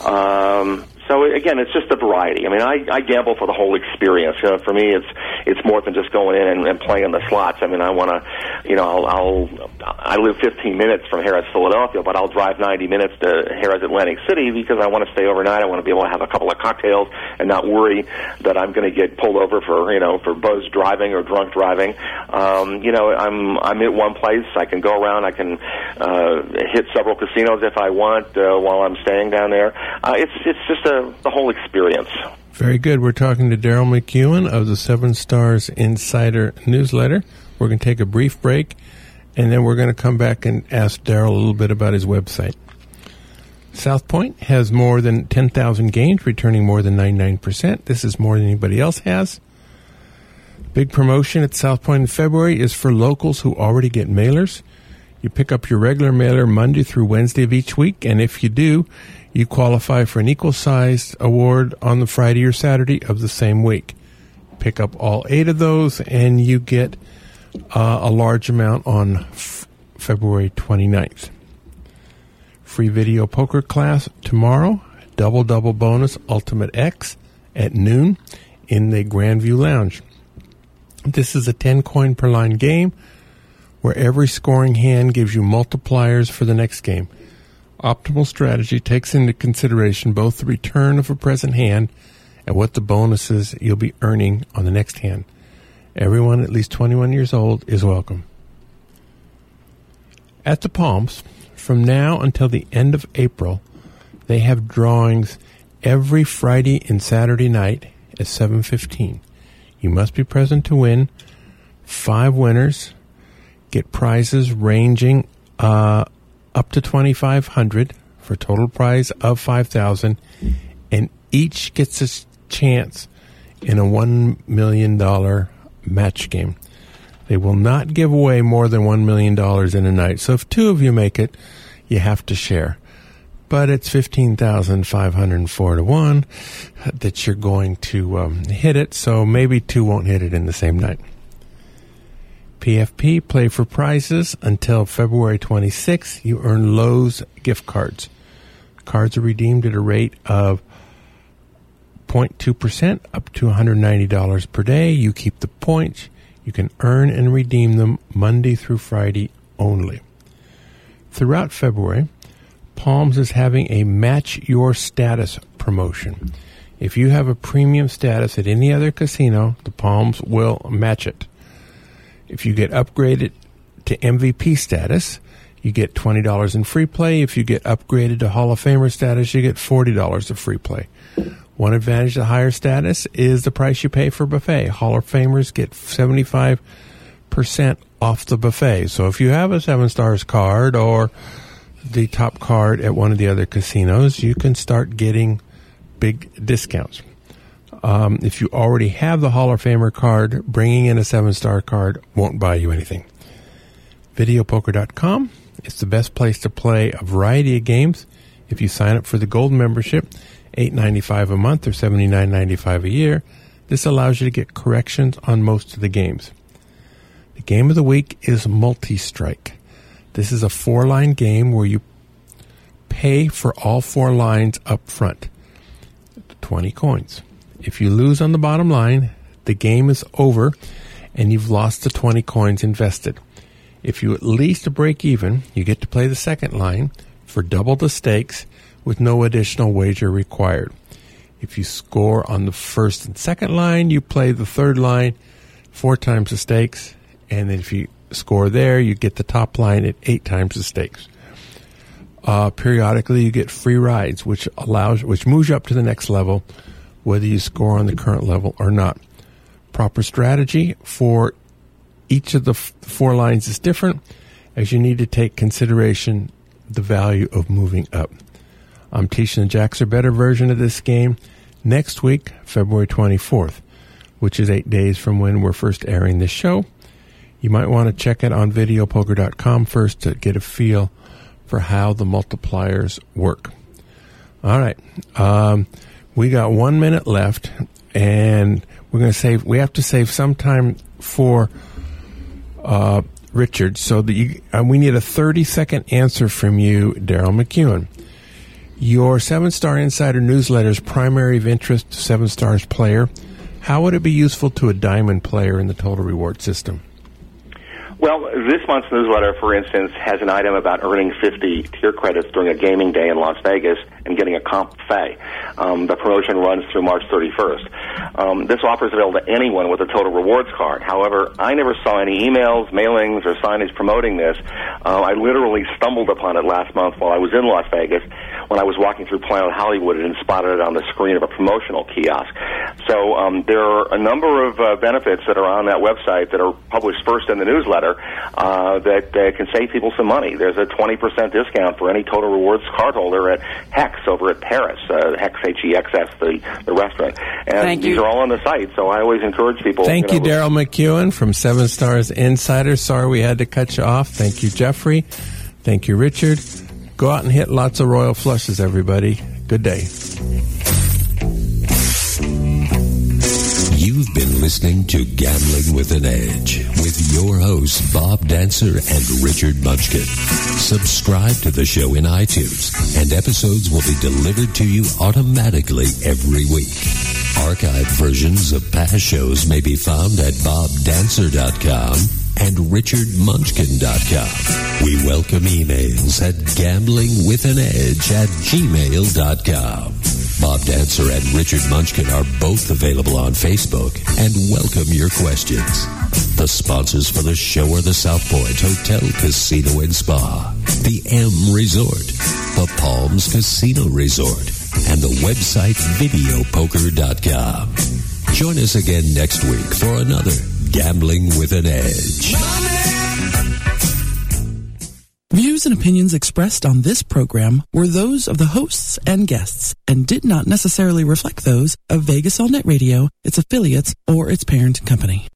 Um, so again, it's just a variety. I mean, I, I gamble for the whole experience. You know, for me, it's it's more than just going in and, and playing the slots. I mean, I want to, you know, I'll, I'll I live fifteen minutes from Harrah's, Philadelphia, but I'll drive ninety minutes to Harrah's, Atlantic City because I want to stay overnight. I want to be able to have a couple of cocktails and not worry that I'm going to get pulled over for, you know, for buzz driving or drunk driving. Um, you know, I'm I'm at one place. I can go around. I can uh, hit several casinos if I want uh, while I'm staying down there. Uh, it's it's just a the whole experience. Very good. We're talking to Daryl McEwen of the Seven Stars Insider newsletter. We're going to take a brief break, and then we're going to come back and ask Daryl a little bit about his website. South Point has more than ten thousand games, returning more than ninety-nine percent. This is more than anybody else has. Big promotion at South Point in February is for locals who already get mailers. You pick up your regular mailer Monday through Wednesday of each week, and if you do, you qualify for an equal-sized award on the Friday or Saturday of the same week. Pick up all eight of those, and you get uh, a large amount on f- February twenty-ninth. Free video poker class tomorrow, double-double bonus Ultimate X at noon in the Grandview Lounge. This is a ten-coin per line game where every scoring hand gives you multipliers for the next game. Optimal strategy takes into consideration both the return of a present hand and what the bonuses you'll be earning on the next hand. Everyone at least twenty-one years old is welcome. At the Palms, from now until the end of April, they have drawings every Friday and Saturday night at seven fifteen. You must be present to win. Five winners get prizes ranging uh, up to twenty-five hundred dollars for a total prize of five thousand dollars, and each gets a chance in a one million dollars match game. They will not give away more than one million dollars in a night. So if two of you make it, you have to share. But it's fifteen thousand five hundred four to one that you're going to um, hit it, so maybe two won't hit it in the same night. P F P, play for prizes until February twenty-sixth. You earn Lowe's gift cards. Cards are redeemed at a rate of zero point two percent up to one hundred ninety dollars per day. You keep the points. You can earn and redeem them Monday through Friday only. Throughout February, Palms is having a Match Your Status promotion. If you have a premium status at any other casino, the Palms will match it. If you get upgraded to M V P status, you get twenty dollars in free play. If you get upgraded to Hall of Famer status, you get forty dollars of free play. One advantage of higher status is the price you pay for buffet. Hall of Famers get seventy-five percent off the buffet. So if you have a Seven Stars card or the top card at one of the other casinos, you can start getting big discounts. Um, if you already have the Hall of Famer card, bringing in a seven-star card won't buy you anything. video poker dot com is the best place to play a variety of games. If you sign up for the Gold membership, eight dollars and ninety-five cents a month or seventy-nine dollars and ninety-five cents a year, this allows you to get corrections on most of the games. The game of the week is Multi-Strike. This is a four-line game where you pay for all four lines up front. twenty coins. If you lose on the bottom line, the game is over and you've lost the twenty coins invested. If you at least break even, you get to play the second line for double the stakes with no additional wager required. If you score on the first and second line, you play the third line, four times the stakes, and then if you score there, you get the top line at eight times the stakes. Uh, periodically, you get free rides, which allows, which moves you up to the next level, whether you score on the current level or not. Proper strategy for each of the f- four lines is different, as you need to take consideration the value of moving up. I'm teaching the Jacks Are Better version of this game next week, February twenty-fourth, which is eight days from when we're first airing this show. You might want to check it on video poker dot com first to get a feel for how the multipliers work. All right. Um, we got one minute left, and we're going to save, we have to save some time for uh, Richard, so that you, uh, we need a thirty-second answer from you, Daryl McEwen. Your Seven Star Insider newsletter's primary of interest to Seven Stars player. How would it be useful to a diamond player in the total reward system? Well, this month's newsletter, for instance, has an item about earning fifty tier credits during a gaming day in Las Vegas and getting a comp buffet. Um, the promotion runs through March thirty-first. Um, this offer is available to anyone with a total rewards card. However, I never saw any emails, mailings, or signage promoting this. Uh, I literally stumbled upon it last month while I was in Las Vegas when I was walking through Planet Hollywood and spotted it on the screen of a promotional kiosk. So um, there are a number of uh, benefits that are on that website that are published first in the newsletter uh, that uh, can save people some money. There's a twenty percent discount for any Total Rewards cardholder at Hex over at Paris, uh, Hex, H E X S, the, the restaurant. And Thank these you. are all on the site, so I always encourage people. Thank you, you know, Daryl McEwen from Seven Stars Insider. Sorry we had to cut you off. Thank you, Jeffrey. Thank you, Richard. Go out and hit lots of royal flushes, everybody. Good day. You've been listening to Gambling with an Edge with your hosts, Bob Dancer and Richard Munchkin. Subscribe to the show in iTunes, and episodes will be delivered to you automatically every week. Archived versions of past shows may be found at bob dancer dot com and richard munchkin dot com. We welcome emails at gamblingwithanedge at gmail dot com. Bob Dancer and Richard Munchkin are both available on Facebook and welcome your questions. The sponsors for the show are the South Point Hotel, Casino and Spa, the M Resort, the Palms Casino Resort, and the website video poker dot com. Join us again next week for another Gambling with an Edge. Views and opinions expressed on this program were those of the hosts and guests and did not necessarily reflect those of Vegas All Net Radio, its affiliates, or its parent company.